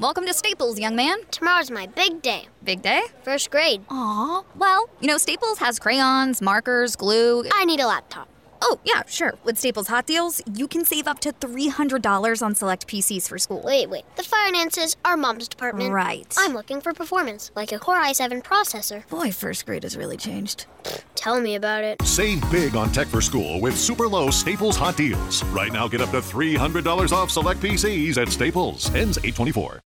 Welcome to Staples, young man. Tomorrow's my big day. Big day? First grade. Aw, well, Staples has crayons, markers, glue. I need a laptop. Oh, yeah, sure. With Staples Hot Deals, you can save up to $300 on select PCs for school. Wait. The finances are Mom's department. Right. I'm looking for performance, like a Core i7 processor. Boy, first grade has really changed. Tell me about it. Save big on tech for school with super low Staples Hot Deals. Right now, get up to $300 off select PCs at Staples. Ends 8/24.